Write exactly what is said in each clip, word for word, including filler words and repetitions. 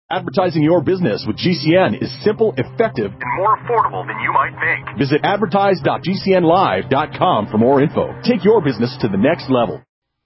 Advertising your business with G C N is simple, effective, and more affordable than you might think. Visit advertise dot g c n live dot com for more info. Take your business to the next level.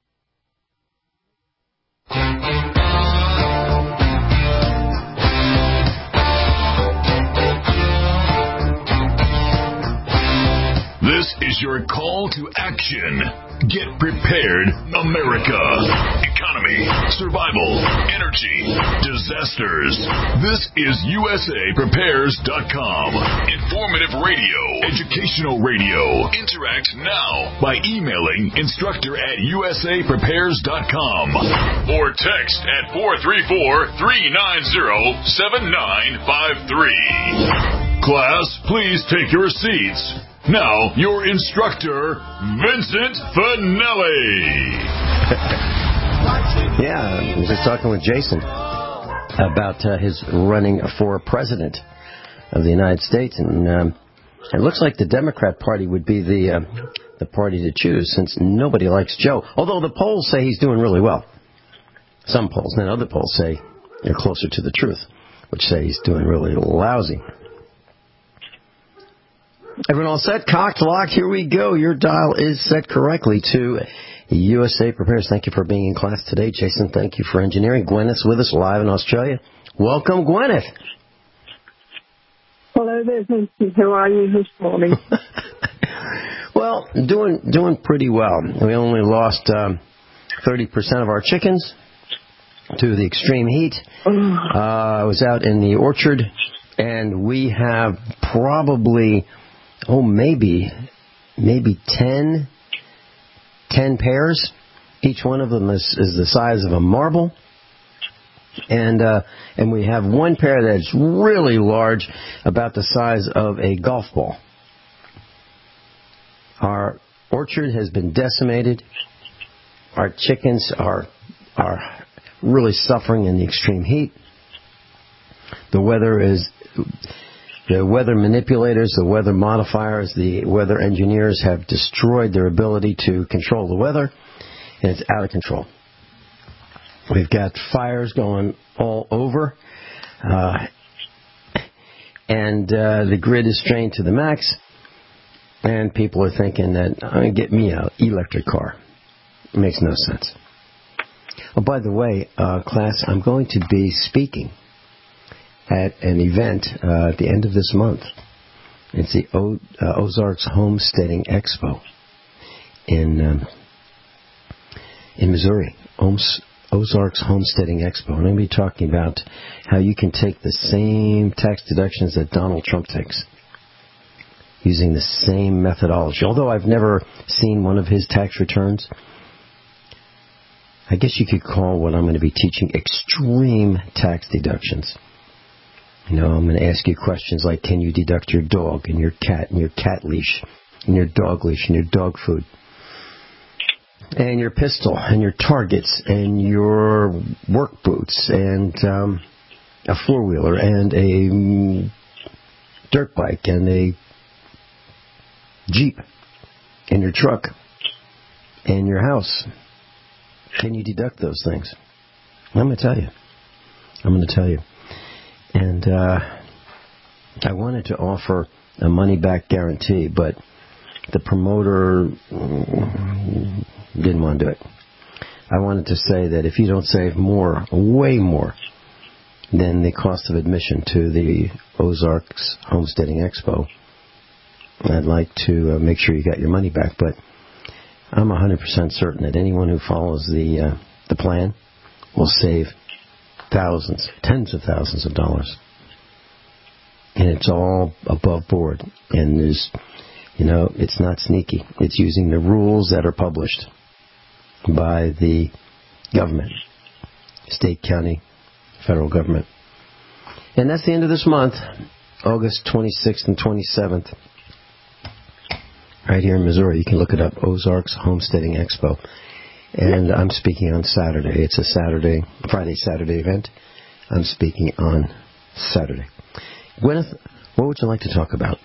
This is your call to action. Get prepared, America. Economy, survival, energy, disasters. This is U S A Prepares dot com. Informative radio, educational radio. Interact now by emailing instructor at U S A Prepares dot com or text at four three four, three nine zero, seven nine five three. Class, please take your seats. Now, your instructor, Vincent Finelli. Yeah, I was just talking with Jason about uh, his running for president of the United States, and um, it looks like the Democrat Party would be the uh, the party to choose, since nobody likes Joe. Although the polls say he's doing really well. Some polls, and other polls say they're closer to the truth, which say he's doing really lousy. Everyone all set? Cocked, locked, here we go. Your dial is set correctly to U S A Prepares. Thank you for being in class today. Jason, thank you for engineering. Gwyneth's with us live in Australia. Welcome, Gwyneth. Hello there, Vincent. How are you this morning? Well, doing doing pretty well. We only lost um, thirty percent of our chickens to the extreme heat. Uh, I was out in the orchard, and we have probably... Oh, maybe, maybe ten, ten pairs. Each one of them is, is the size of a marble. And uh, and we have one pair that's really large, about the size of a golf ball. Our orchard has been decimated. Our chickens are are really suffering in the extreme heat. The weather is... The weather manipulators, the weather modifiers, the weather engineers have destroyed their ability to control the weather, and it's out of control. We've got fires going all over, uh, and uh, the grid is strained to the max, and people are thinking that, I'm going to get me an electric car. It makes no sense. Oh, by the way, uh, class, I'm going to be speaking at an event uh, at the end of this month. It's the o- uh, Ozarks Homesteading Expo in um, in Missouri. Oms- Ozarks Homesteading Expo. And I'm going to be talking about how you can take the same tax deductions that Donald Trump takes, using the same methodology. Although I've never seen one of his tax returns, I guess you could call what I'm going to be teaching extreme tax deductions. You know, I'm going to ask you questions like, can you deduct your dog and your cat and your cat leash and your dog leash and your dog food and your pistol and your targets and your work boots and um, a four-wheeler and a dirt bike and a Jeep and your truck and your house. Can you deduct those things? I'm going to tell you. I'm going to tell you. And uh, I wanted to offer a money-back guarantee, but the promoter didn't want to do it. I wanted to say that if you don't save more, way more, than the cost of admission to the Ozarks Homesteading Expo, I'd like to uh, make sure you got your money back. But I'm one hundred percent certain that anyone who follows the uh, the plan will save thousands, tens of thousands of dollars. And it's all above board. And there's, you know, it's not sneaky. It's using the rules that are published by the government, state, county, federal government. And that's the end of this month, August twenty-sixth and twenty-seventh, right here in Missouri. You can look it up, Ozarks Homesteading Expo. And I'm speaking on Saturday. It's a Saturday, Friday, Saturday event. I'm speaking on Saturday. Gwyneth, what would you like to talk about?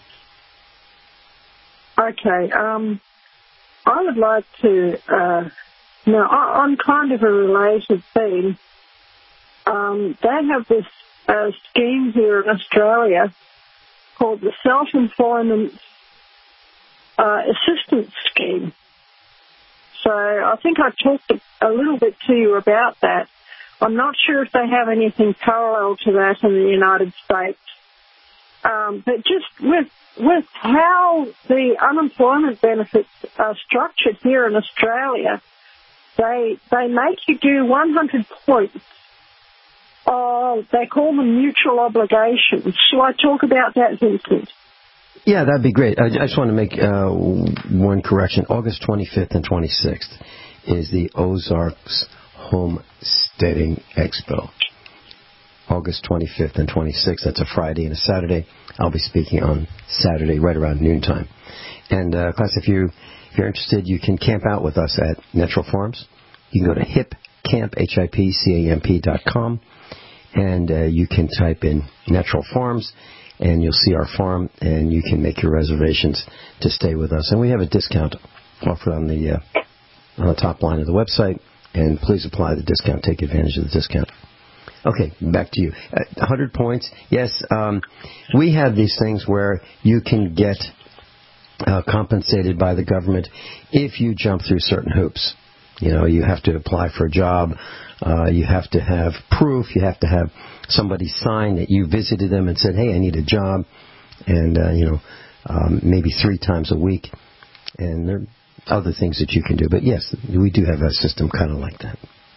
Okay. Um, I would like to, uh, now, on kind of a related theme, um, they have this uh, scheme here in Australia called the Self-Employment uh, Assistance Scheme. So I think I talked a little bit to you about that. I'm not sure if they have anything parallel to that in the United States. Um, but just with with how the unemployment benefits are structured here in Australia, they they make you do one hundred points. Oh, they call them mutual obligations. Shall I talk about that, Vincent? Yeah, that'd be great. I, I just want to make uh, one correction. August twenty-fifth and twenty-sixth is the Ozarks Homesteading Expo. August twenty-fifth and twenty-sixth. That's a Friday and a Saturday. I'll be speaking on Saturday right around noontime. And, uh, class, if, you, if you're interested, you can camp out with us at Natural Farms. You can go to hipcamp, H I P C A M P dot com, and uh, you can type in Natural Farms, and you'll see our farm, and you can make your reservations to stay with us. And we have a discount offered on the, uh, on the top line of the website, and please apply the discount. Take advantage of the discount. Okay, back to you. Uh, one hundred points. Yes, um, we have these things where you can get uh, compensated by the government if you jump through certain hoops. You know, you have to apply for a job. Uh, you have to have proof. You have to have somebody sign that you visited them and said, hey, I need a job. And, uh, you know, um, maybe three times a week. And there are other things that you can do. But, yes, we do have a system kind of like that.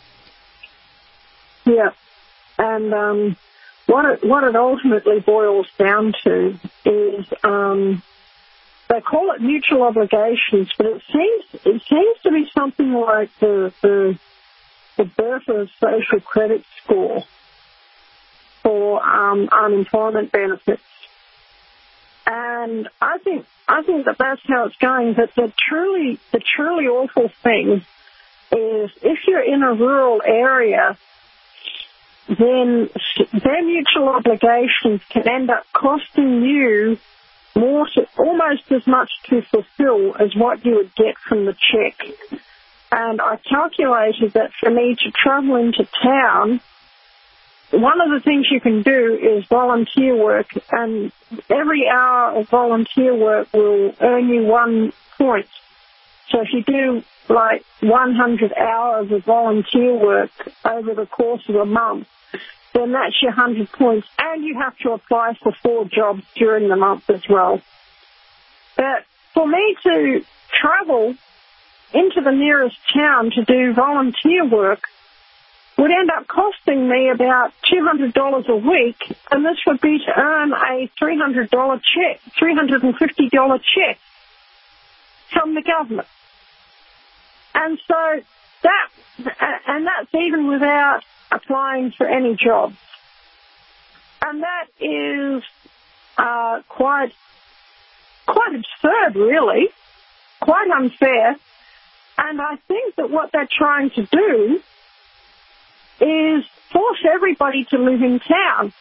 Yeah. And um, what it what it ultimately boils down to is um, they call it mutual obligations, but it seems it seems to be something like the the, the Bertha social credit score for um, unemployment benefits. And I think I think that that's how it's going. But the truly the truly awful thing is if you're in a rural area, then their mutual obligations can end up costing you more, to, almost as much to fulfill as what you would get from the check. And I calculated that for me to travel into town, one of the things you can do is volunteer work, and every hour of volunteer work will earn you one point. So if you do like one hundred hours of volunteer work over the course of a month, then that's your one hundred points, and you have to apply for four jobs during the month as well. But for me to travel into the nearest town to do volunteer work would end up costing me about two hundred dollars a week, and this would be to earn a three hundred dollars check, three hundred fifty dollars check from the government. And so that, and that's even without applying for any jobs. And that is uh, quite, quite absurd, really, quite unfair. And I think that what they're trying to do is force everybody to live in town.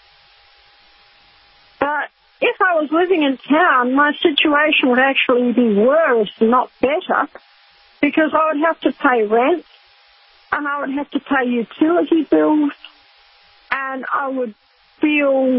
But if I was living in town, my situation would actually be worse, not better, because I would have to pay rent, and I would have to pay utility bills, and I would feel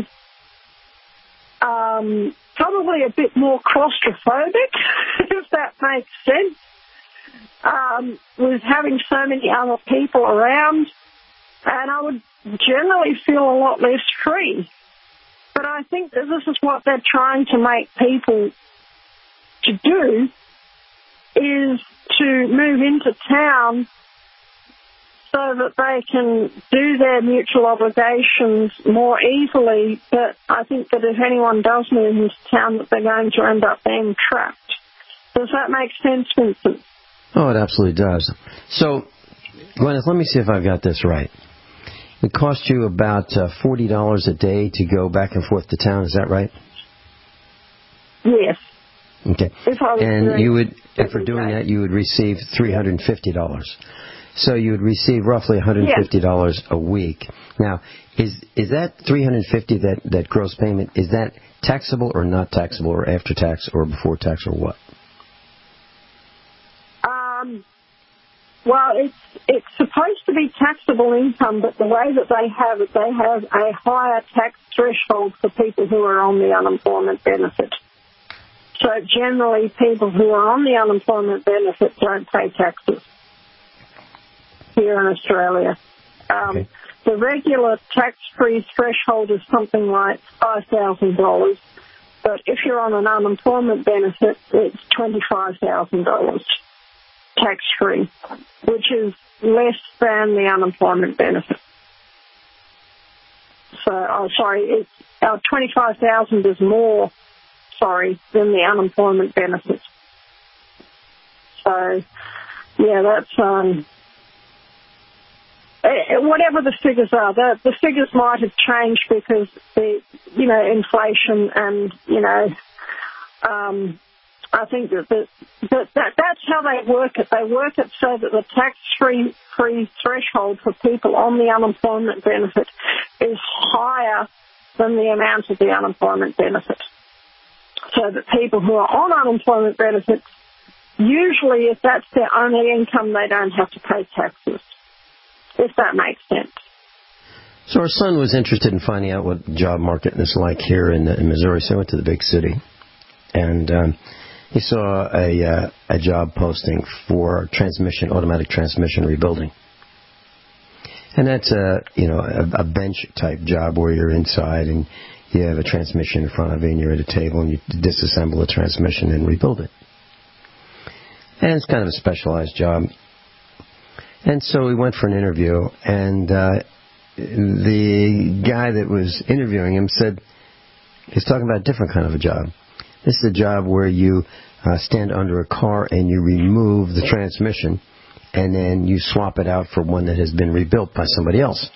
um, probably a bit more claustrophobic, if that makes sense, um, with having so many other people around, and I would generally feel a lot less free. But I think that this is what they're trying to make people to do, is to move into town so that they can do their mutual obligations more easily. But I think that if anyone does move into town, that they're going to end up being trapped. Does that make sense, Vincent? Oh, it absolutely does. So, Gwyneth, let me see if I've got this right. It costs you about uh, forty dollars a day to go back and forth to town. Is that right? Yes. Okay. If I was and you would, and for doing day. that, you would receive three hundred fifty dollars. So you would receive roughly one hundred fifty dollars yes. a week. Now, is is that three hundred fifty dollars that, that gross payment, is that taxable or not taxable, or after tax or before tax, or what? Um, Well, it's it's supposed to be taxable income, but the way that they have it, they have a higher tax threshold for people who are on the unemployment benefit. So generally, people who are on the unemployment benefit don't pay taxes here in Australia. Um, okay. The regular tax-free threshold is something like five thousand dollars, but if you're on an unemployment benefit, it's twenty-five thousand dollars tax-free, which is less than the unemployment benefit. So, oh, sorry, it's, uh, twenty-five thousand dollars is more, sorry, than the unemployment benefit. So, yeah, that's... um. Whatever the figures are, the, the figures might have changed because the, you know, inflation and, you know, um, I think that, that, that, that that's how they work it. They work it so that the tax-free free threshold for people on the unemployment benefit is higher than the amount of the unemployment benefit. So that people who are on unemployment benefits, usually if that's their only income, they don't have to pay taxes. If that makes sense. So our son was interested in finding out what the job market is like here in, in Missouri, so he went to the big city. And um, he saw a, uh, a job posting for transmission, automatic transmission rebuilding. And that's a, you know, a, a bench-type job where you're inside and you have a transmission in front of you and you're at a table and you disassemble the transmission and rebuild it. And it's kind of a specialized job. And so we went for an interview, and uh, the guy that was interviewing him said, he's talking about a different kind of a job. This is a job where you uh, stand under a car and you remove the transmission, and then you swap it out for one that has been rebuilt by somebody else.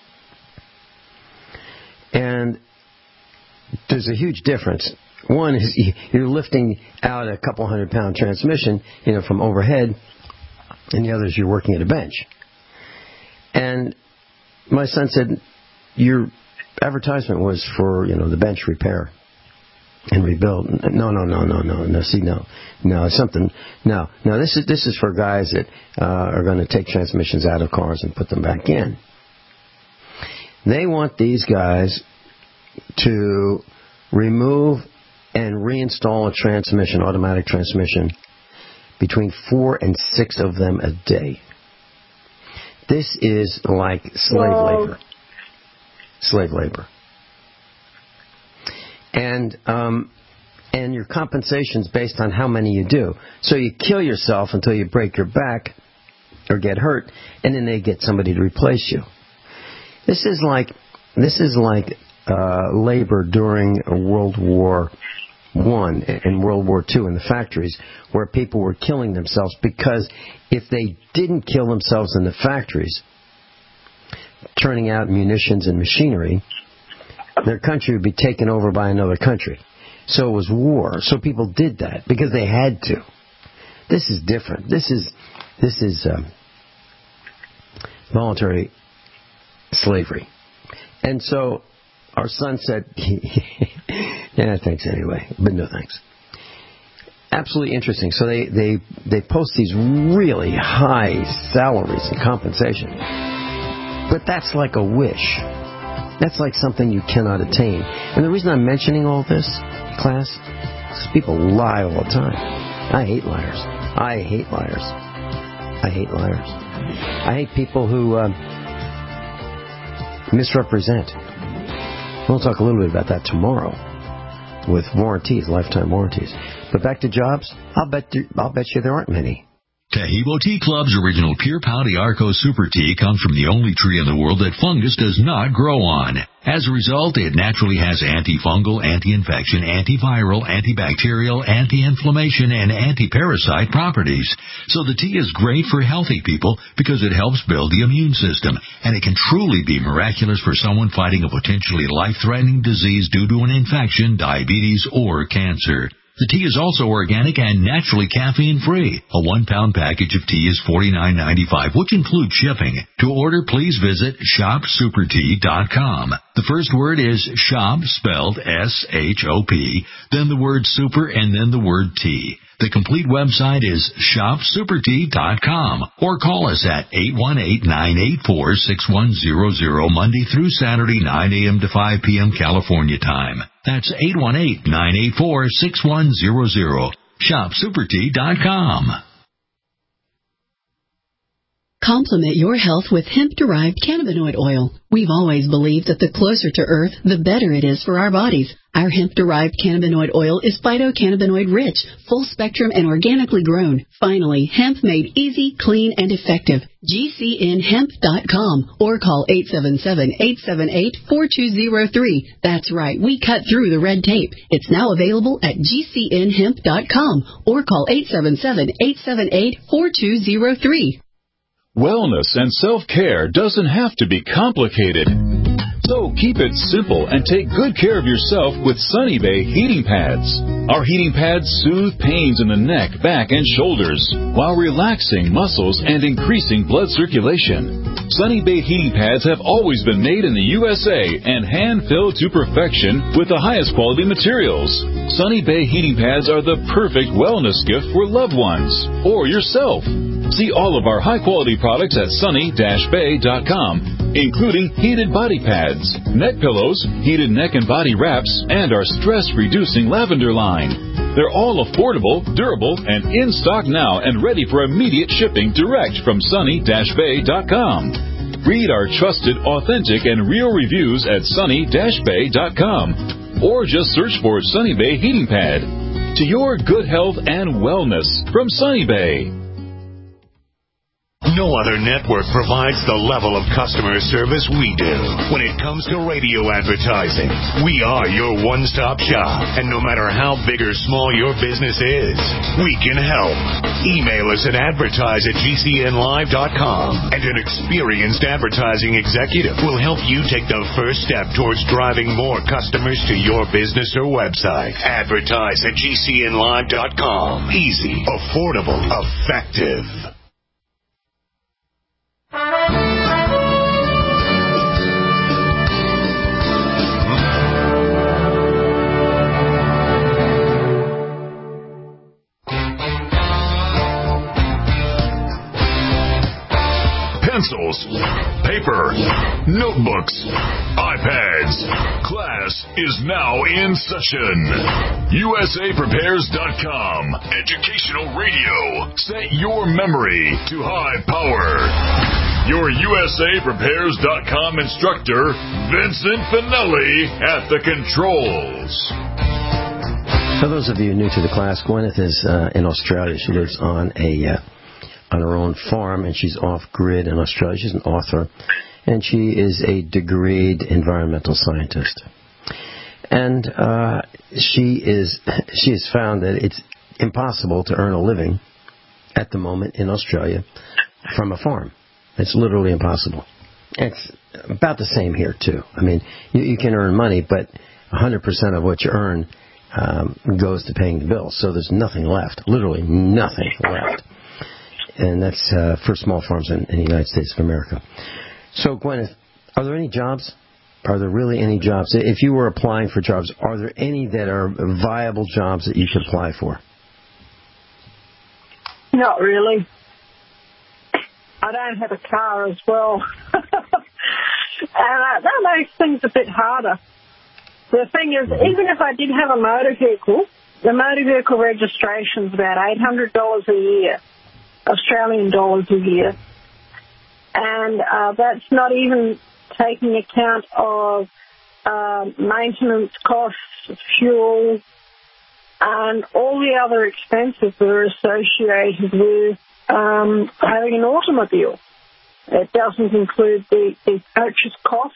And there's a huge difference. One is you're lifting out a couple hundred pound transmission, you know, from overhead, and the other is you're working at a bench. And my son said, your advertisement was for, you know, the bench repair and rebuild. No, no, no, no, no, no. See, no, no, something. No, no. This is this is for guys that uh, are going to take transmissions out of cars and put them back in. They want these guys to remove and reinstall a transmission, automatic transmission, between four and six of them a day. This is like slave Whoa. labor. Slave labor. And um, and your compensation's based on how many you do. So you kill yourself until you break your back or get hurt, and then they get somebody to replace you. This is like this is like uh, labor during World War One and World War Two in the factories, where people were killing themselves because if they didn't kill themselves in the factories, turning out munitions and machinery, their country would be taken over by another country. So it was war. So people did that because they had to. This is different. This is this is um, voluntary slavery. And so our son said, yeah, thanks anyway, but no thanks. Absolutely interesting. So they, they, they post these really high salaries and compensation. But that's like a wish. That's like something you cannot attain. And the reason I'm mentioning all this, class, is people lie all the time. I hate liars. I hate liars. I hate liars. I hate people who um, misrepresent. We'll talk a little bit about that tomorrow with warranties, lifetime warranties. But back to jobs, I'll bet you, I'll bet you there aren't many. Taheebo Tea Club's original Pure Pau D'Arco Super Tea comes from the only tree in the world that fungus does not grow on. As a result, it naturally has antifungal, anti-infection, antiviral, antibacterial, anti-inflammation, and anti-parasite properties. So the tea is great for healthy people because it helps build the immune system, and it can truly be miraculous for someone fighting a potentially life-threatening disease due to an infection, diabetes, or cancer. The tea is also organic and naturally caffeine-free. A one-pound package of tea is forty-nine ninety-five, which includes shipping. To order, please visit shop super tea dot com. The first word is shop, spelled S H O P, then the word super, and then the word tea. The complete website is shop super tea dot com or call us at eight one eight, nine eight four, six one zero zero Monday through Saturday, nine a.m. to five p.m. California time. That's eight one eight, nine eight four, six one zero zero. shop super tea dot com. Complement your health with hemp-derived cannabinoid oil. We've always believed that the closer to Earth, the better it is for our bodies. Our hemp-derived cannabinoid oil is phytocannabinoid rich, full-spectrum, and organically grown. Finally, hemp made easy, clean, and effective. G C N hemp dot com or call eight seven seven, eight seven eight, four two zero three. That's right, we cut through the red tape. It's now available at G C N hemp dot com or call eight seven seven, eight seven eight, four two zero three. Wellness and self-care doesn't have to be complicated. So keep it simple and take good care of yourself with Sunny Bay heating pads. Our heating pads soothe pains in the neck, back, and shoulders while relaxing muscles and increasing blood circulation. Sunny Bay heating pads have always been made in the U S A and hand-filled to perfection with the highest quality materials. Sunny Bay heating pads are the perfect wellness gift for loved ones or yourself. See all of our high-quality products at sunny dash bay dot com, including heated body pads, neck pillows, heated neck and body wraps, and our stress-reducing lavender line. They're all affordable, durable, and in stock now and ready for immediate shipping direct from sunny dash bay dot com. Read our trusted, authentic, and real reviews at sunny dash bay dot com or just search for Sunny Bay Heating Pad. To your good health and wellness from Sunny Bay. No other network provides the level of customer service we do. When it comes to radio advertising, we are your one-stop shop. And no matter how big or small your business is, we can help. Email us at advertise at G C N live dot com. And an experienced advertising executive will help you take the first step towards driving more customers to your business or website. Advertise at G C N live dot com. Easy, affordable, effective. Pencils, paper, notebooks, iPads. Class is now in session. U S A Prepares dot com. Educational radio. Set your memory to high power. Your U S A Prepares dot com instructor, Vincent Finelli, at the controls. For those of you new to the class, Gwyneth is uh, in Australia. She lives on a... Uh, on her own farm, and she's off-grid in Australia. She's an author, and she is a degreed environmental scientist. And uh, she is she has found that it's impossible to earn a living at the moment in Australia from a farm. It's literally impossible. It's about the same here, too. I mean, you, you can earn money, but one hundred percent of what you earn um, goes to paying the bills. So there's nothing left, literally nothing left. And that's uh, for small farms in, in the United States of America. So, Gwyneth, are there any jobs? Are there really any jobs? If you were applying for jobs, are there any that are viable jobs that you could apply for? Not really. I don't have a car as well. And uh, that makes things a bit harder. The thing is, even if I did have a motor vehicle, the motor vehicle registration is about eight hundred dollars a year. Australian dollars a year. And uh, that's not even taking account of uh, maintenance costs, fuel, and all the other expenses that are associated with um, having an automobile. It doesn't include the, the purchase cost.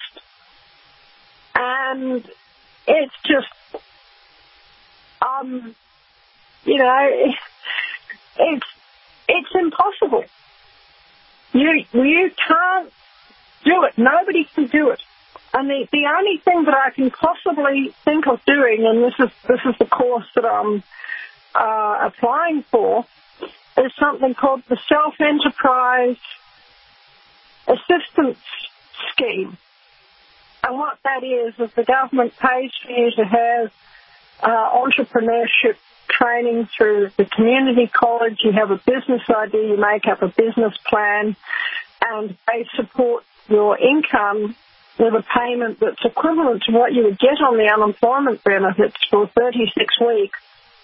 And it's just, um, you know, it's It's impossible. You you can't do it. Nobody can do it. And the, the only thing that I can possibly think of doing, and this is this is the course that I'm uh, applying for, is something called the Self-Enterprise Assistance Scheme. And what that is, is the government pays for you to have uh, entrepreneurship training through the community college. You have a business idea, you make up a business plan, and they support your income with a payment that's equivalent to what you would get on the unemployment benefits for thirty-six weeks.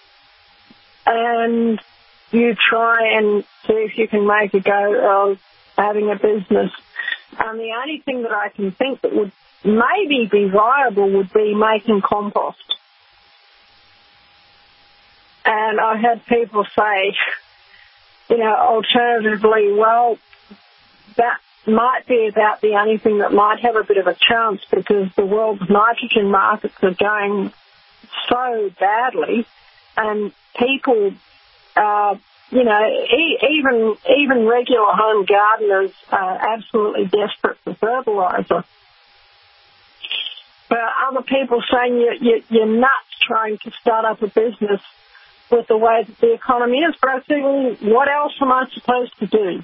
And you try and see if you can make a go of having a business. And the only thing that I can think that would maybe be viable would be making compost. And I had people say, you know, alternatively, well, that might be about the only thing that might have a bit of a chance because the world's nitrogen markets are going so badly, and people, uh, you know, e- even even regular home gardeners are absolutely desperate for fertilizer. But other people saying you, you, you're nuts trying to start up a business with the way that the economy is. But I think, well, what else am I supposed to do?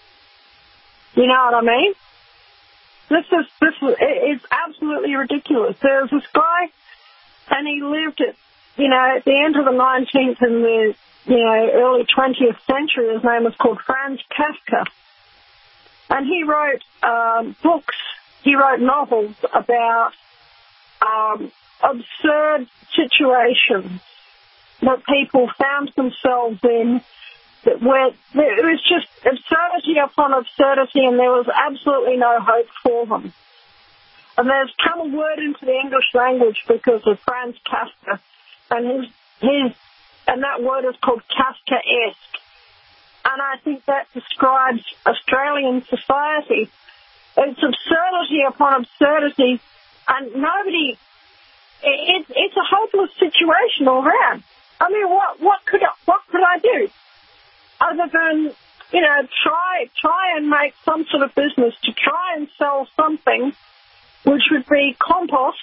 You know what I mean? This is this is it's absolutely ridiculous. There's this guy, and he lived at you know at the end of the nineteenth and the you know early twentieth century. His name was called Franz Kafka, and he wrote um, books. He wrote novels about um, absurd situations that people found themselves in, that where it was just absurdity upon absurdity, and there was absolutely no hope for them. And there's come a word into the English language because of Franz Kafka, and his, his and that word is called Kafkaesque. And I think that describes Australian society. It's absurdity upon absurdity, and nobody. It, it's a hopeless situation all around. I mean, what what could I, what could I do other than you know try try and make some sort of business to try and sell something which would be compost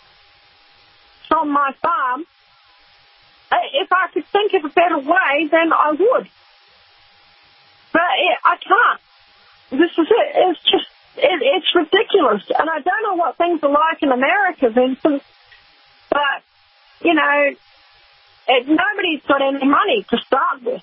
from my farm? If I could think of a better way, then I would. But it, I can't. This is it. It's just it, it's ridiculous, and I don't know what things are like in America, Vincent. But you know. It, nobody's got any money to start with.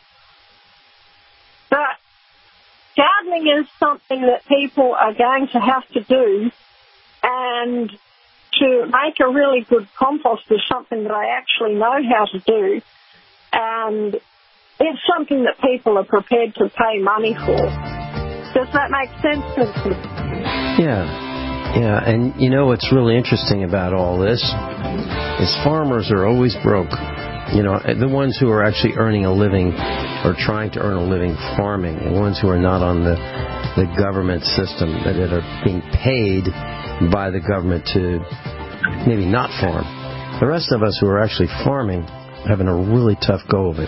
But gardening is something that people are going to have to do, and to make a really good compost is something that I actually know how to do, and it's something that people are prepared to pay money for. Does that make sense, Vincent? Yeah. Yeah, and you know what's really interesting about all this is farmers are always broke. You know, the ones who are actually earning a living or trying to earn a living farming, the ones who are not on the the government system, that are being paid by the government to maybe not farm. The rest of us who are actually farming having a really tough go of it.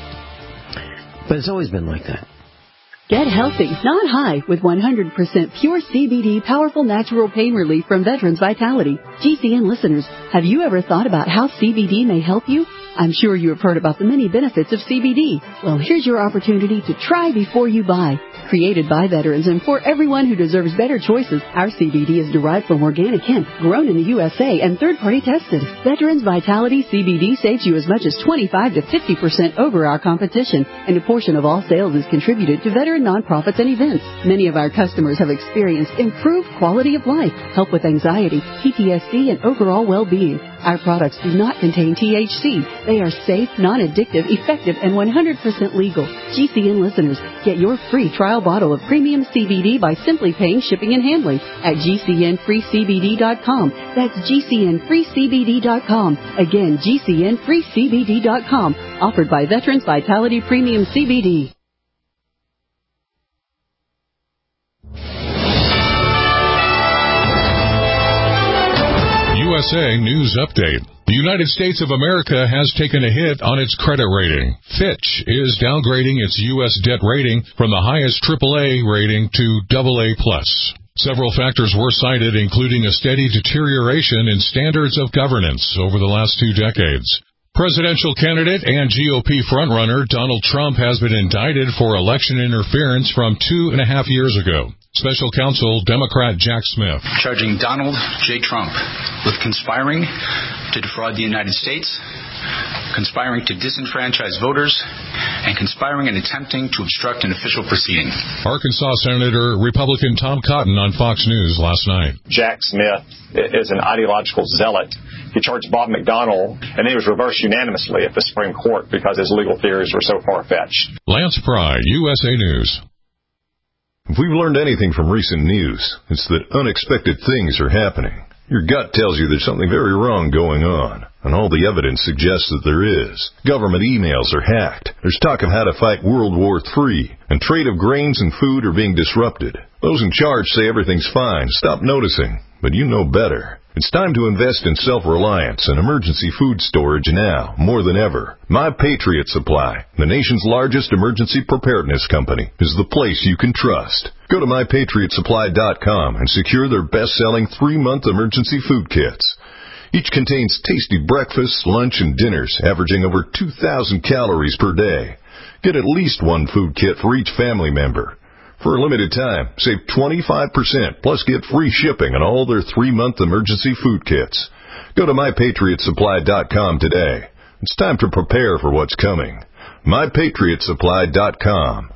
But it's always been like that. Get healthy, not high, with one hundred percent pure C B D powerful natural pain relief from Veterans Vitality. G C N listeners, have you ever thought about how C B D may help you? I'm sure you have heard about the many benefits of C B D. Well, here's your opportunity to try before you buy. Created by veterans and for everyone who deserves better choices, our C B D is derived from organic hemp, grown in the U S A and third-party tested. Veterans Vitality C B D saves you as much as twenty-five to fifty percent over our competition, and a portion of all sales is contributed to veteran nonprofits and events. Many of our customers have experienced improved quality of life, help with anxiety, P T S D, and overall well-being. Our products do not contain T H C. They are safe, non-addictive, effective, and one hundred percent legal. G C N listeners, get your free trial bottle of premium C B D by simply paying shipping and handling at G C N free C B D dot com. That's G C N free C B D dot com. Again, G C N free C B D dot com. Offered by Veterans Vitality Premium C B D. U S A News Update. The United States of America has taken a hit on its credit rating. Fitch is downgrading its U S debt rating from the highest triple A rating to double A plus. Several factors were cited, including a steady deterioration in standards of governance over the last two decades. Presidential candidate and G O P frontrunner Donald Trump has been indicted for election interference from two and a half years ago. Special Counsel Democrat Jack Smith. Charging Donald J. Trump with conspiring to defraud the United States conspiring to disenfranchise voters, and conspiring and attempting to obstruct an official proceeding. Arkansas Senator Republican Tom Cotton on Fox News last night. Jack Smith is an ideological zealot. He charged Bob McDonnell, and he was reversed unanimously at the Supreme Court because his legal theories were so far-fetched. Lance Pry, U S A News. If we've learned anything from recent news, it's that unexpected things are happening. Your gut tells you there's something very wrong going on, and all the evidence suggests that there is. Government emails are hacked. There's talk of how to fight World War Three, and trade of grains and food are being disrupted. Those in charge say everything's fine. Stop noticing, but you know better. It's time to invest in self-reliance and emergency food storage now, more than ever. My Patriot Supply, the nation's largest emergency preparedness company, is the place you can trust. Go to my patriot supply dot com and secure their best-selling three-month emergency food kits. Each contains tasty breakfasts, lunch, and dinners, averaging over two thousand calories per day. Get at least one food kit for each family member. For a limited time, save twenty-five percent, plus get free shipping on all their three-month emergency food kits. Go to my patriot supply dot com today. It's time to prepare for what's coming. my patriot supply dot com.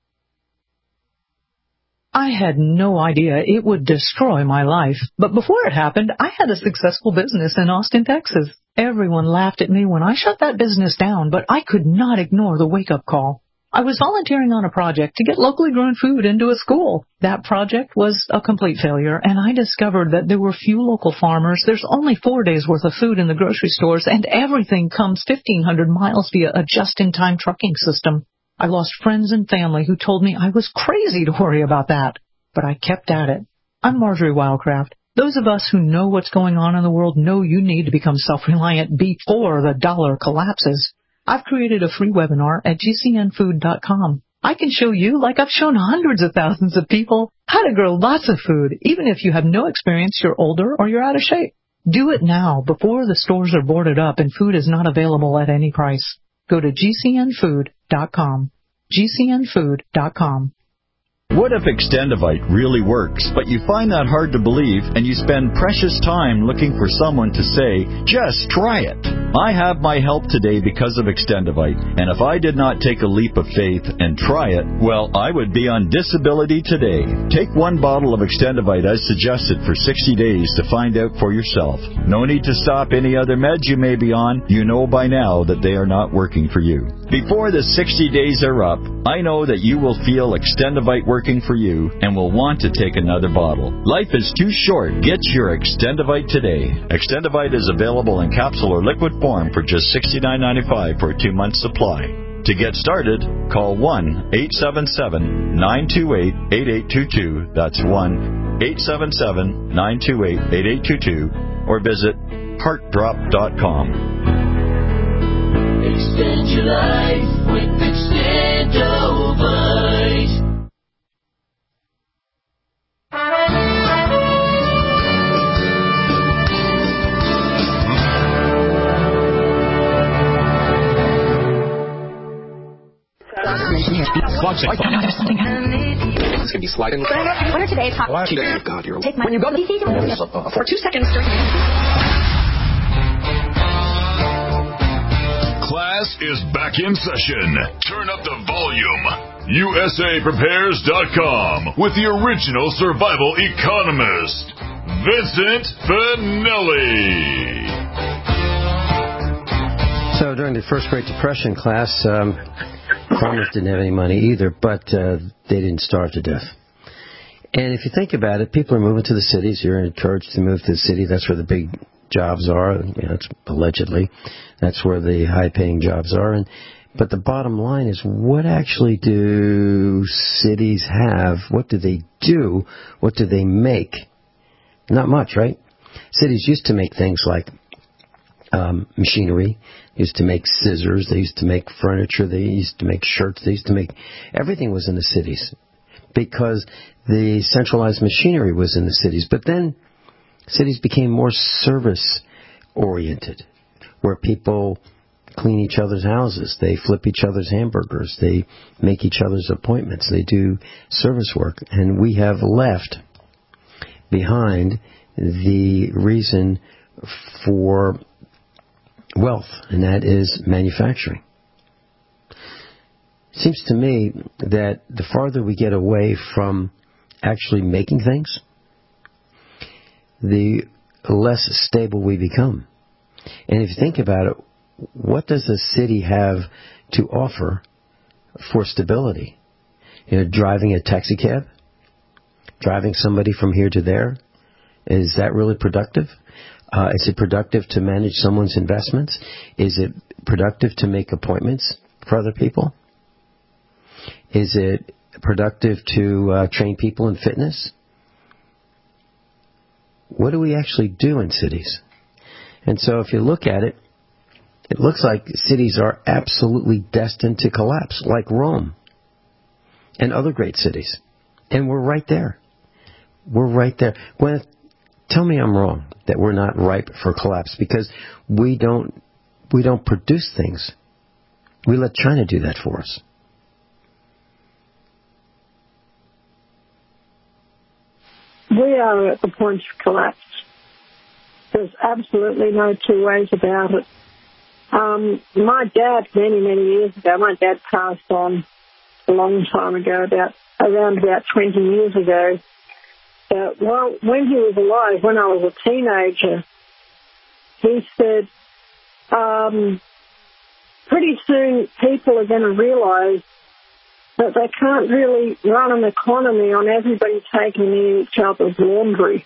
I had no idea it would destroy my life. But before it happened, I had a successful business in Austin, Texas. Everyone laughed at me when I shut that business down, but I could not ignore the wake-up call. I was volunteering on a project to get locally grown food into a school. That project was a complete failure, and I discovered that there were few local farmers. There's only four days' worth of food in the grocery stores, and everything comes fifteen hundred miles via a just-in-time trucking system. I lost friends and family who told me I was crazy to worry about that, but I kept at it. I'm Marjorie Wildcraft. Those of us who know what's going on in the world know you need to become self-reliant before the dollar collapses. I've created a free webinar at G C N food dot com. I can show you, like I've shown hundreds of thousands of people, how to grow lots of food, even if you have no experience, you're older, or you're out of shape. Do it now, before the stores are boarded up and food is not available at any price. Go to G C N food dot com. G C N food dot com. What if Extendivite really works, but you find that hard to believe and you spend precious time looking for someone to say, just try it? I have my help today because of Extendivite, and if I did not take a leap of faith and try it, well, I would be on disability today. Take one bottle of Extendivite as suggested for sixty days to find out for yourself. No need to stop any other meds you may be on. You know by now that they are not working for you. Before the sixty days are up, I know that you will feel Extendivite working for you and will want to take another bottle. Life is too short. Get your Extendivite today. Extendivite is available in capsule or liquid form for just sixty-nine ninety-five for a two-month supply. To get started, call one eight seven seven, nine two eight, eight eight two two. That's one eight seven seven, nine two eight, eight eight two two. Or visit heart drop dot com. Extend your life with Extendivite. It's going to be sliding. What are today's hot topics? God, you're Take my when you go to the for two seconds. Class is back in session. Turn up the volume. U S A prepares dot com with the original survival economist, Vincent Finelli. So during the first Great Depression class, um, farmers didn't have any money either, but uh, they didn't starve to death. And if you think about it, people are moving to the cities. You're encouraged to move to the city. That's where the big jobs are. You know, it's allegedly. That's where the high-paying jobs are. And but the bottom line is, what actually do cities have? What do they do? What do they make? Not much, right? Cities used to make things like um, machinery. They used to make scissors. They used to make furniture. They used to make shirts. They used to make... Everything was in the cities because the centralized machinery was in the cities. But then cities became more service-oriented, where people clean each other's houses. They flip each other's hamburgers. They make each other's appointments. They do service work. And we have left behind the reason for wealth, and that is manufacturing. It seems to me that the farther we get away from actually making things, the less stable we become. And if you think about it, what does a city have to offer for stability? You know, driving a taxi cab? Driving somebody from here to there? Is that really productive? Uh, is it productive to manage someone's investments? Is it productive to make appointments for other people? Is it productive to uh, train people in fitness? What do we actually do in cities? And so if you look at it, it looks like cities are absolutely destined to collapse, like Rome and other great cities. And we're right there. We're right there. Gwyneth, tell me I'm wrong, that we're not ripe for collapse, because we don't we don't produce things. We let China do that for us. We are at the point of collapse. There's absolutely no two ways about it. Um, my dad, many, many years ago, my dad passed on a long time ago, about around about twenty years ago. Uh, well, when he was alive, when I was a teenager, he said, um, pretty soon people are going to realise that they can't really run an economy on everybody taking in each other's laundry.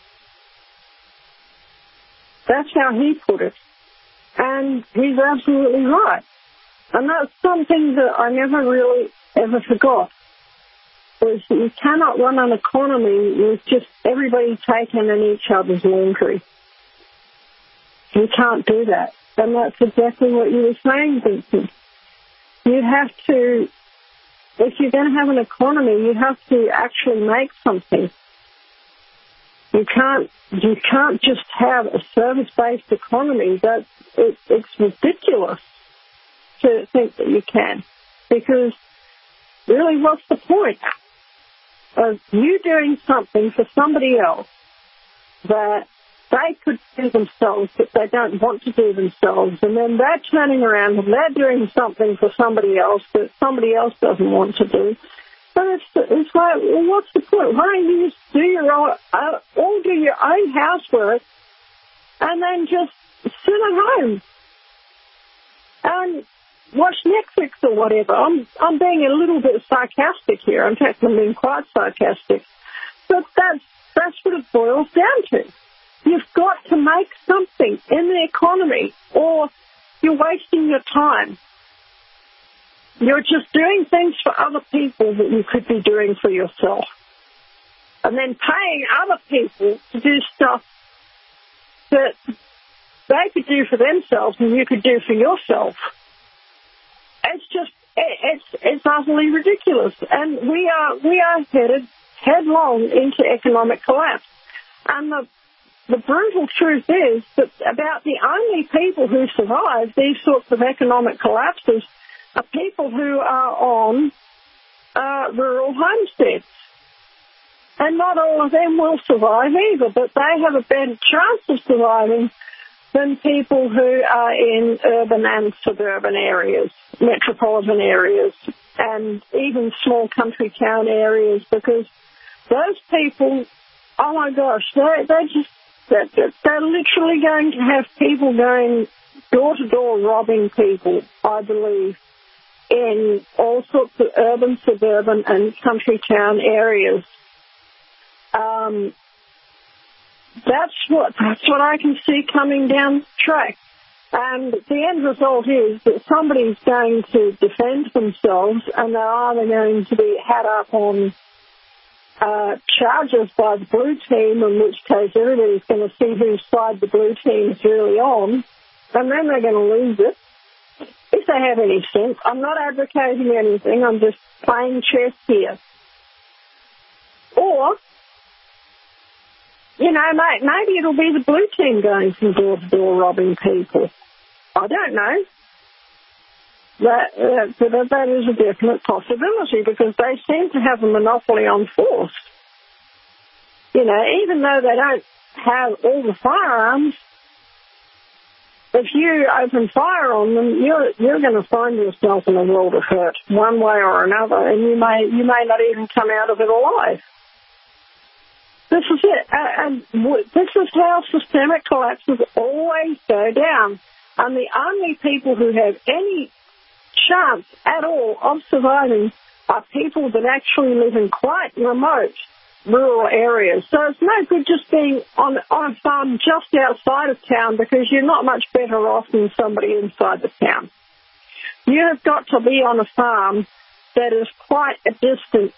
That's how he put it. And he's absolutely right. And that's something that I never really ever forgot. Was that you cannot run an economy with just everybody taking in each other's laundry. You can't do that. And that's exactly what you were saying, Vincent. You have to, if you're going to have an economy, you have to actually make something. You can't, you can't just have a service-based economy. That it, it's ridiculous to think that you can, because really, what's the point of you doing something for somebody else that they could do themselves, but they don't want to do themselves, and then they're turning around and they're doing something for somebody else that somebody else doesn't want to do? But it's, it's like, well, what's the point? Why don't you just do your own, uh, all do your own housework and then just sit at home and watch Netflix or whatever? I'm I'm being a little bit sarcastic here. In fact, I'm being quite sarcastic. But that's that's what it boils down to. You've got to make something in the economy, or you're wasting your time. You're just doing things for other people that you could be doing for yourself. And then paying other people to do stuff that they could do for themselves and you could do for yourself. It's just, it's it's utterly ridiculous. And we are we are headed headlong into economic collapse. And the the brutal truth is that about the only people who survive these sorts of economic collapses are people who are on uh, rural homesteads. And not all of them will survive either, but they have a better chance of surviving than people who are in urban and suburban areas, metropolitan areas, and even small country town areas, because those people, oh my gosh, they they just they're, they're literally going to have people going door to door robbing people, I believe, in all sorts of urban, suburban, and country town areas. Um, that's what that's what I can see coming down the track. And the end result is that somebody's going to defend themselves, and they're either going to be had up on uh, charges by the blue team, in which case everybody's going to see whose side the blue team is really on, and then they're going to lose it, if they have any sense. I'm not advocating anything, I'm just playing chess here. Or, you know, maybe it'll be the blue team going from door to door robbing people. I don't know. That, uh, that is a definite possibility, because they seem to have a monopoly on force. You know, even though they don't have all the firearms, the if you open fire on them, you're you're going to find yourself in a world of hurt, one way or another, and you may you may not even come out of it alive. This is it, and this is how systemic collapses always go down. And the only people who have any chance at all of surviving are people that actually live in quite remote rural areas. So it's no good just being on, on a farm just outside of town, because you're not much better off than somebody inside the town. You have got to be on a farm that is quite a distance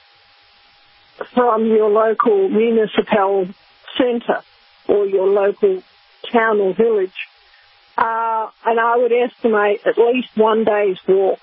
from your local municipal centre or your local town or village. Uh, and I would estimate at least one day's walk.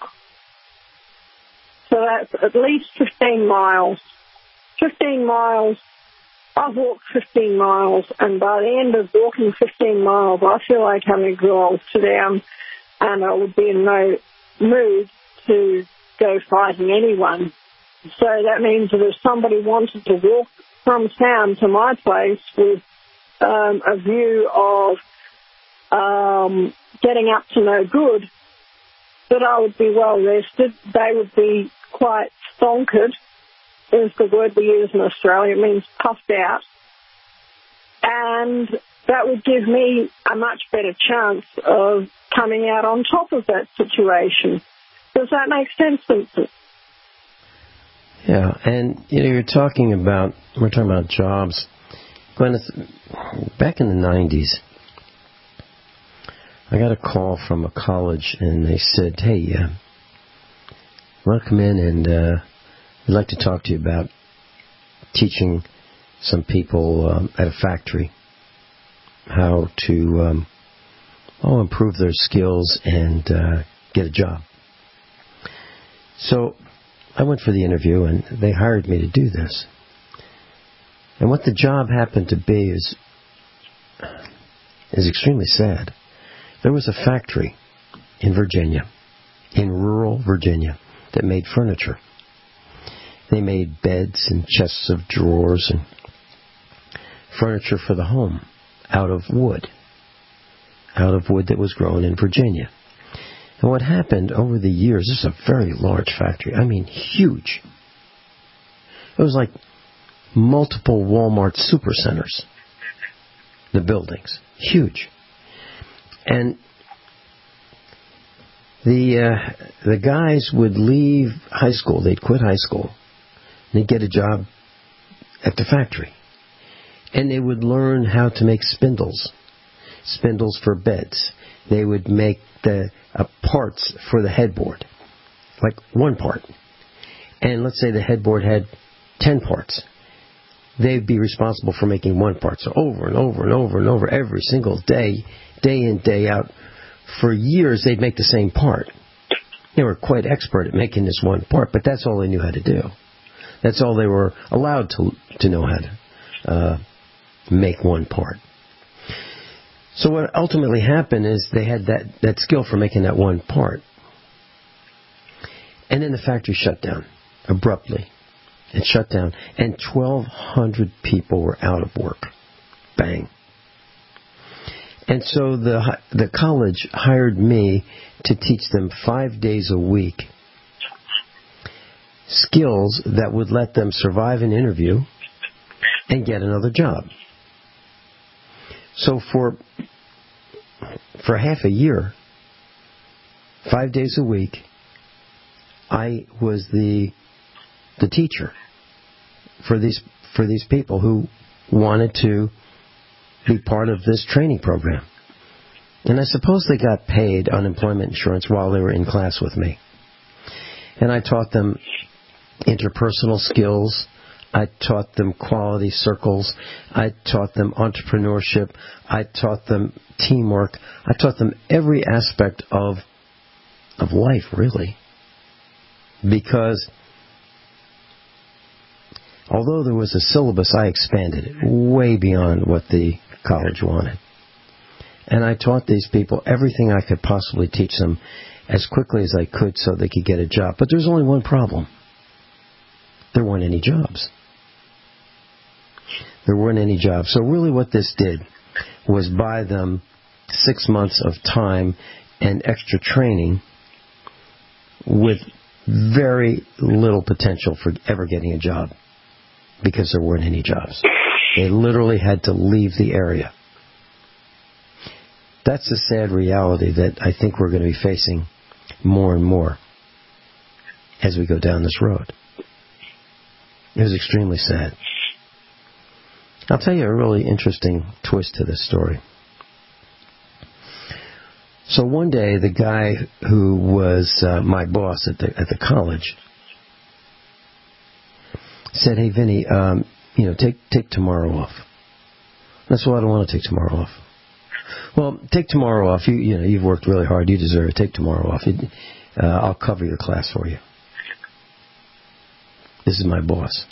So that's at least fifteen miles. fifteen miles, I've walked fifteen miles, and by the end of walking fifteen miles, I feel like having a good old sit down, and I would be in no mood to go fighting anyone. So that means that if somebody wanted to walk from town to my place with um, a view of um, getting up to no good, that I would be well rested, they would be quite stonkered, is the word we use in Australia. It means puffed out. And that would give me a much better chance of coming out on top of that situation. Does that make sense, Vincent? Yeah, and you know, you're talking about, we're talking about jobs. Glennis, back in the nineties, I got a call from a college, and they said, hey, uh, want to come in and uh, we'd like to talk to you about teaching some people um, at a factory how to um, oh, improve their skills and uh, get a job. So I went for the interview, and they hired me to do this. And what the job happened to be is is extremely sad. There was a factory in Virginia, in rural Virginia, that made furniture. They made beds and chests of drawers and furniture for the home out of wood, out of wood that was grown in Virginia. And what happened over the years, this is a very large factory, I mean huge. It was like multiple Walmart supercenters, the buildings, huge. And the uh, the guys would leave high school, they'd quit high school, and they'd get a job at the factory. And they would learn how to make spindles, spindles for beds. They would make the uh, parts for the headboard, like one part. And let's say the headboard had ten parts. They'd be responsible for making one part. So over and over and over and over, every single day, day in, day out, for years they'd make the same part. They were quite expert at making this one part, but that's all they knew how to do. That's all they were allowed to to know how to uh, make one part. So what ultimately happened is they had that, that skill for making that one part. And then the factory shut down abruptly. It shut down, and twelve hundred people were out of work. Bang. And so the the college hired me to teach them five days a week skills that would let them survive an interview and get another job. So for for half a year, five days a week, I was the the teacher for these for these people who wanted to be part of this training program. And I suppose they got paid unemployment insurance while they were in class with me. And I taught them interpersonal skills. I taught them quality circles. I taught them entrepreneurship. I taught them teamwork. I taught them every aspect of of life, really. Because although there was a syllabus, I expanded it way beyond what the college wanted. And I taught these people everything I could possibly teach them as quickly as I could so they could get a job. But there's only one problem. There weren't any jobs. There weren't any jobs. So really what this did was buy them six months of time and extra training with very little potential for ever getting a job because there weren't any jobs. They literally had to leave the area. That's a sad reality that I think we're going to be facing more and more as we go down this road. It was extremely sad. I'll tell you a really interesting twist to this story. So one day, the guy who was uh, my boss at the at the college said, "Hey, Vinny, um, you know, take take tomorrow off." I said, "Well, I don't want to take tomorrow off." "Well, take tomorrow off. You you know, you've worked really hard. You deserve it. Take tomorrow off. It, uh, I'll cover your class for you." This is my boss,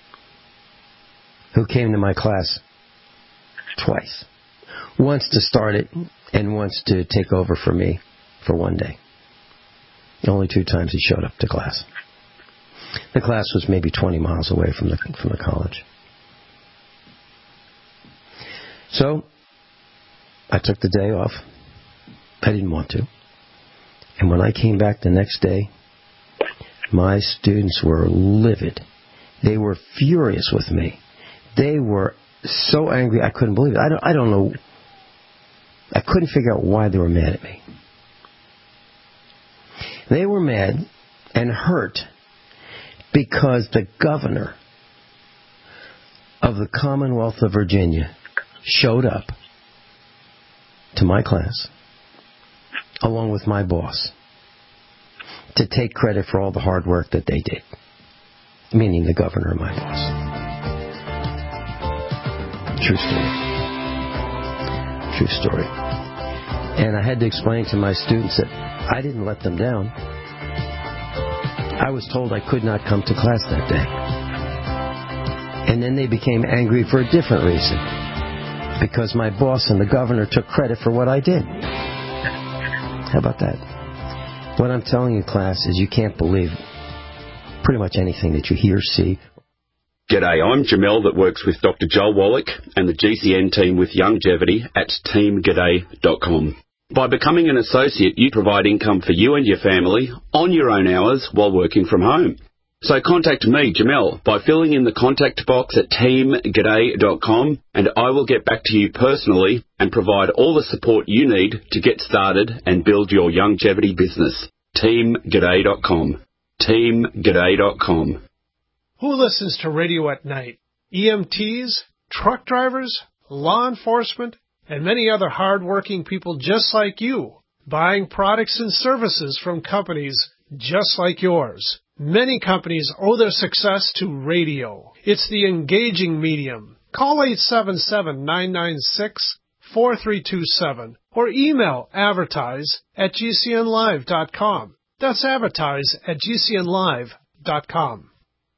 who came to my class twice. Once to start it, and once to take over for me for one day. Only two times he showed up to class. The class was maybe twenty miles away from the from the college. So, I took the day off. I didn't want to. And when I came back the next day, my students were livid. They were furious with me. They were so angry, I couldn't believe it. I don't, I don't know. I couldn't figure out why they were mad at me. They were mad and hurt because the governor of the Commonwealth of Virginia showed up to my class, along with my boss, to take credit for all the hard work that they did, meaning the governor and my boss. True story. True story. And I had to explain to my students that I didn't let them down. I was told I could not come to class that day. And then they became angry for a different reason. Because my boss and the governor took credit for what I did. How about that? What I'm telling you, class, is you can't believe pretty much anything that you hear, see. G'day, I'm Jamel that works with Doctor Joel Wallach and the G C N team with Longevity at team g'day dot com. By becoming an associate, you provide income for you and your family on your own hours while working from home. So contact me, Jamel, by filling in the contact box at team g'day dot com, and I will get back to you personally and provide all the support you need to get started and build your longevity business. team g'day dot com. team g'day dot com. Who listens to radio at night? E M Ts, truck drivers, law enforcement, and many other hard-working people just like you, buying products and services from companies just like yours. Many companies owe their success to radio. It's the engaging medium. Call eight seven seven, nine nine six, four three two seven or email advertise at g c n live dot com. That's advertise at g c n live dot com.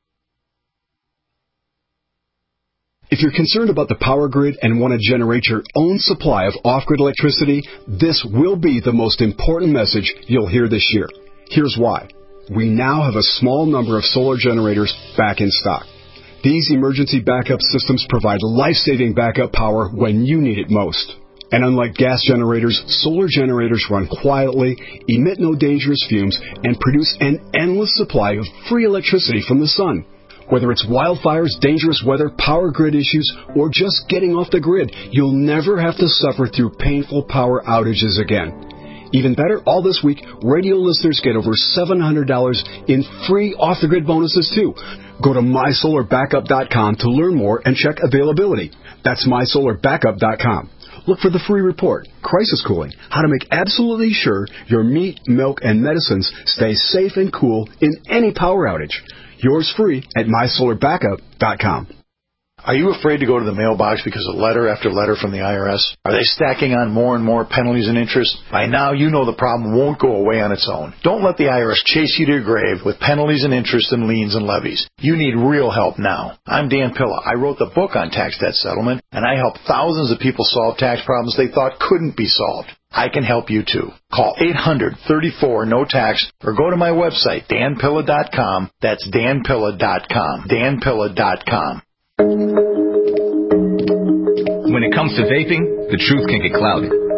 If you're concerned about the power grid and want to generate your own supply of off-grid electricity, this will be the most important message you'll hear this year. Here's why. We now have a small number of solar generators back in stock. These emergency backup systems provide life-saving backup power when you need it most. And unlike gas generators, solar generators run quietly, emit no dangerous fumes, and produce an endless supply of free electricity from the sun. Whether it's wildfires, dangerous weather, power grid issues, or just getting off the grid, you'll never have to suffer through painful power outages again. Even better, all this week, radio listeners get over seven hundred dollars in free off-the-grid bonuses, too. Go to my solar backup dot com to learn more and check availability. That's my solar backup dot com. Look for the free report, Crisis Cooling, how to make absolutely sure your meat, milk, and medicines stay safe and cool in any power outage. Yours free at my solar backup dot com. Are you afraid to go to the mailbox because of letter after letter from the I R S? Are they stacking on more and more penalties and interest? By now, you know the problem won't go away on its own. Don't let the I R S chase you to your grave with penalties and interest and liens and levies. You need real help now. I'm Dan Pilla. I wrote the book on tax debt settlement, and I help thousands of people solve tax problems they thought couldn't be solved. I can help you too. Call eight hundred, thirty-four, no tax or go to my website, dan pilla dot com. That's dan pilla dot com. dan pilla dot com. When it comes to vaping, the truth can get clouded.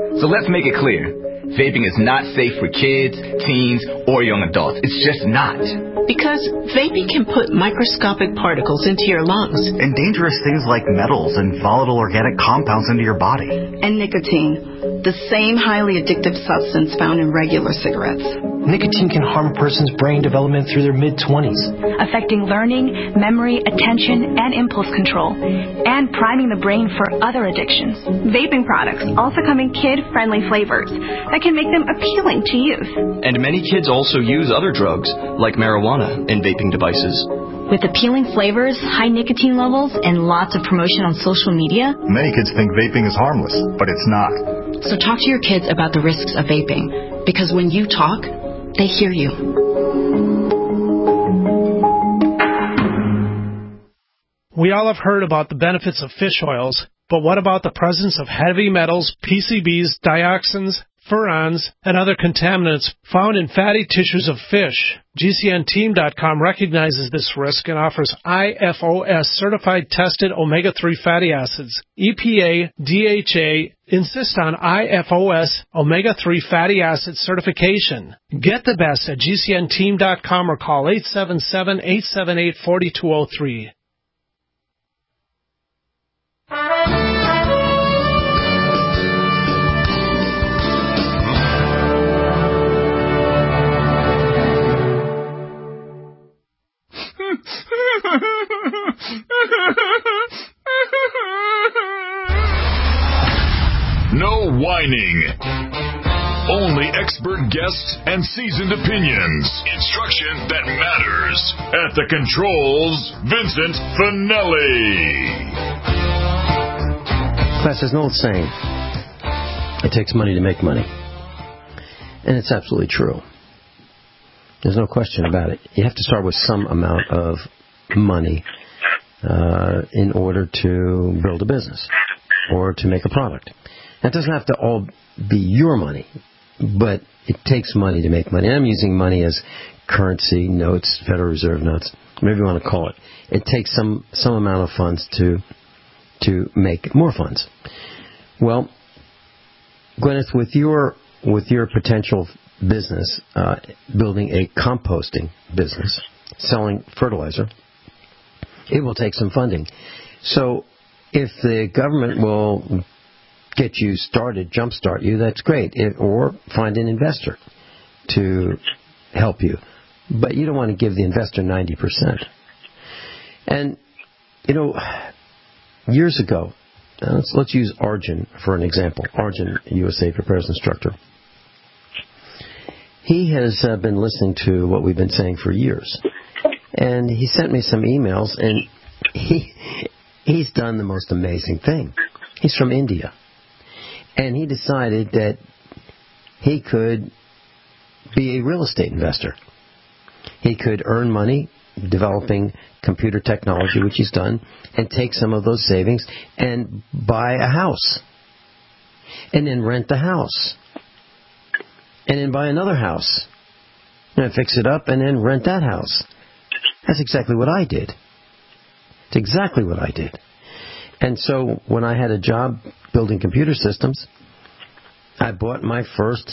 So let's make it clear. Vaping is not safe for kids, teens, or young adults. It's just not. Because vaping can put microscopic particles into your lungs. And dangerous things like metals and volatile organic compounds into your body. And nicotine, the same highly addictive substance found in regular cigarettes. Nicotine can harm a person's brain development through their mid-twenties. Affecting learning, memory, attention, and impulse control. And priming the brain for other addictions. Vaping products also come in kid-friendly flavors that can make them appealing to youth. And many kids also use other drugs, like marijuana, in vaping devices. With appealing flavors, high nicotine levels, and lots of promotion on social media, many kids think vaping is harmless, but it's not. So talk to your kids about the risks of vaping, because when you talk, they hear you. We all have heard about the benefits of fish oils, but what about the presence of heavy metals, P C Bs, dioxins, furans, and other contaminants found in fatty tissues of fish? G C N team dot com recognizes this risk and offers I F O S certified tested omega three fatty acids. E P A, D H A insist on I F O S omega three fatty acid certification. Get the best at G C N team dot com or call eight seven seven, eight seven eight, four two zero three. No whining. Only expert guests and seasoned opinions. Instruction that matters. At the controls, Vincent Finelli. Class, there's an old saying, it takes money to make money. And it's absolutely true. There's no question about it. You have to start with some amount of money uh, in order to build a business or to make a product. That doesn't have to all be your money, but it takes money to make money. And I'm using money as currency, notes, Federal Reserve notes, whatever you want to call it. It takes some, some amount of funds to to make more funds. Well, Gwyneth, with your with your potential business, uh, building a composting business, selling fertilizer, it will take some funding. So if the government will get you started, jumpstart you, that's great. It, or find an investor to help you. But you don't want to give the investor ninety percent. And, you know, years ago, uh, let's, let's use Arjun for an example. Arjun, U S A Prepares Instructor. He has uh, been listening to what we've been saying for years. And he sent me some emails, and he he's done the most amazing thing. He's from India. And he decided that he could be a real estate investor. He could earn money developing computer technology, which he's done, and take some of those savings and buy a house. And then rent the house. And then buy another house. And fix it up and then rent that house. That's exactly what I did. It's exactly what I did. And so when I had a job building computer systems, I bought my first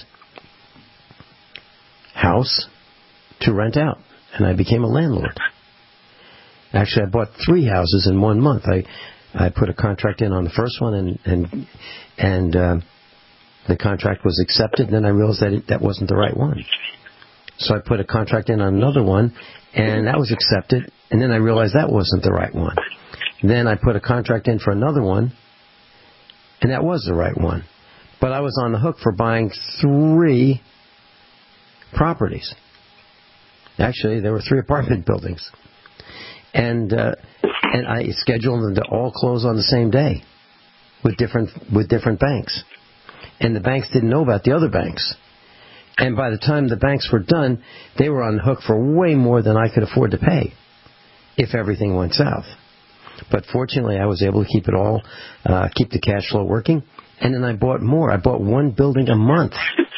house to rent out. And I became a landlord. Actually, I bought three houses in one month. I I put a contract in on the first one, and and and uh, the contract was accepted. Then I realized that it, that wasn't the right one. So I put a contract in on another one, and that was accepted. And then I realized that wasn't the right one. Then I put a contract in for another one, and that was the right one. But I was on the hook for buying three properties. Actually, there were three apartment buildings. And uh, and I scheduled them to all close on the same day with different with different banks. And the banks didn't know about the other banks. And by the time the banks were done, they were on the hook for way more than I could afford to pay if everything went south. But fortunately, I was able to keep it all, uh, keep the cash flow working. And then I bought more. I bought one building a month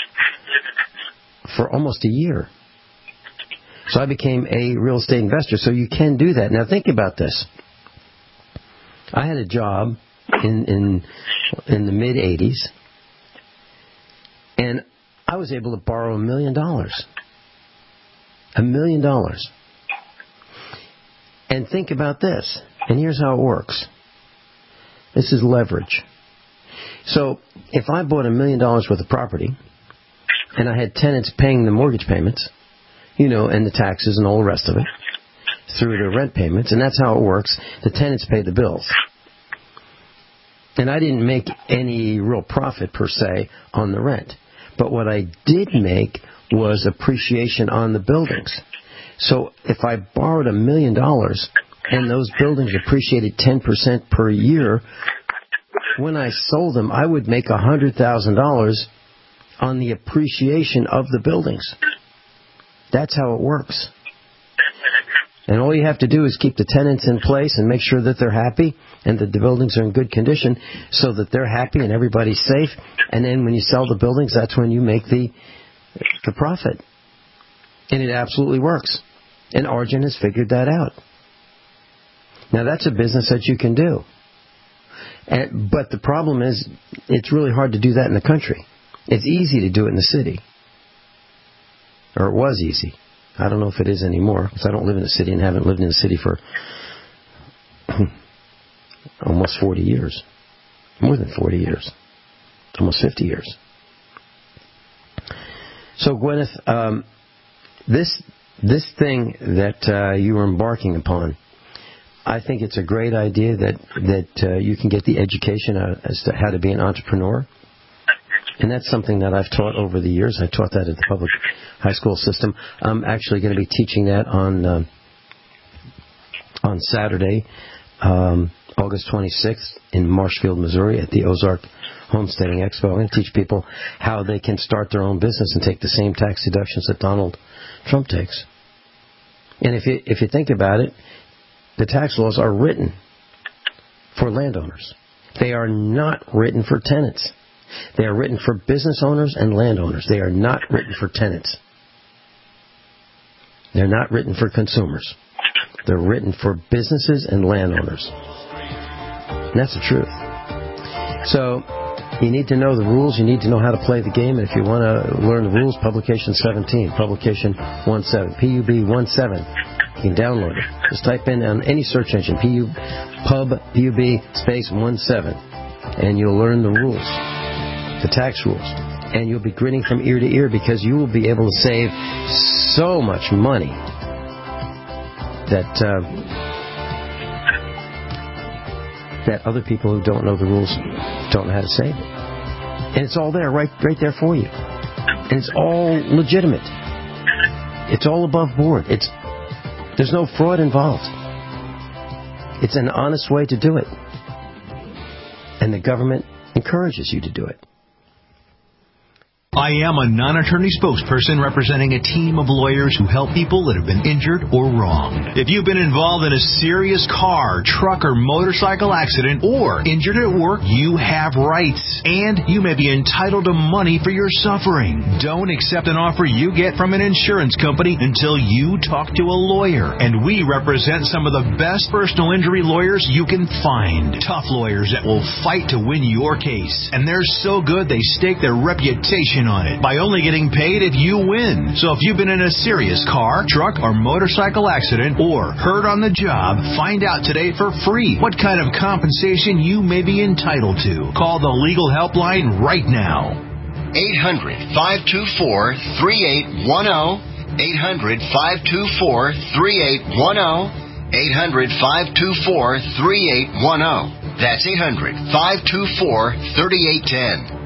for almost a year. So I became a real estate investor. So you can do that. Now think about this. I had a job in in, in the mid eighties, And I was able to borrow a million dollars. A million dollars. And think about this. And here's how it works. This is leverage. So if I bought a million dollars worth of property, and I had tenants paying the mortgage payments, you know, and the taxes and all the rest of it, through the rent payments, and that's how it works. The tenants pay the bills. And I didn't make any real profit, per se, on the rent. But what I did make was appreciation on the buildings. So if I borrowed a million dollars and those buildings appreciated ten percent per year, when I sold them, I would make one hundred thousand dollars on the appreciation of the buildings. That's how it works. And all you have to do is keep the tenants in place and make sure that they're happy and that the buildings are in good condition so that they're happy and everybody's safe. And then when you sell the buildings, that's when you make the the profit. And it absolutely works. And Arjun has figured that out. Now, that's a business that you can do. And, but the problem is, it's really hard to do that in the country. It's easy to do it in the city. Or it was easy. I don't know if it is anymore, because I don't live in the city and haven't lived in the city for almost forty years. More than forty years. Almost fifty years. So, Gwyneth, um, this this thing that uh, you are embarking upon, I think it's a great idea that, that uh, you can get the education uh, as to how to be an entrepreneur. And that's something that I've taught over the years. I taught that at the public high school system. I'm actually going to be teaching that on uh, on Saturday, um, August twenty-sixth, in Marshfield, Missouri, at the Ozark Homesteading Expo. I'm going to teach people how they can start their own business and take the same tax deductions that Donald Trump takes. And if you if you think about it, the tax laws are written for landowners. They are not written for tenants. They are written for business owners and landowners. They are not written for tenants. They're not written for consumers. They're written for businesses and landowners. And that's the truth. So, you need to know the rules. You need to know how to play the game. And if you want to learn the rules, Publication seventeen, Publication seventeen, P U B seventeen. You can download it. Just type in on any search engine, P U, Pub, P U B, space seventeen, and you'll learn the rules. The tax rules. And you'll be grinning from ear to ear because you will be able to save so much money that uh, that other people who don't know the rules don't know how to save it. And it's all there, right, right there for you. And it's all legitimate. It's all above board. It's there's no fraud involved. It's an honest way to do it. And the government encourages you to do it. I am a non-attorney spokesperson representing a team of lawyers who help people that have been injured or wronged. If you've been involved in a serious car, truck, or motorcycle accident or injured at work, you have rights, and you may be entitled to money for your suffering. Don't accept an offer you get from an insurance company until you talk to a lawyer, and we represent some of the best personal injury lawyers you can find. Tough lawyers that will fight to win your case, and they're so good they stake their reputation on it by only getting paid if you win. So if you've been in a serious car, truck, or motorcycle accident or hurt on the job, find out today for free what kind of compensation you may be entitled to. Call the legal helpline right now. eight hundred, five two four, three eight one zero. eight hundred, five two four, three eight one zero. eight hundred, five two four, three eight one zero. That's eight hundred, five two four, three eight one zero.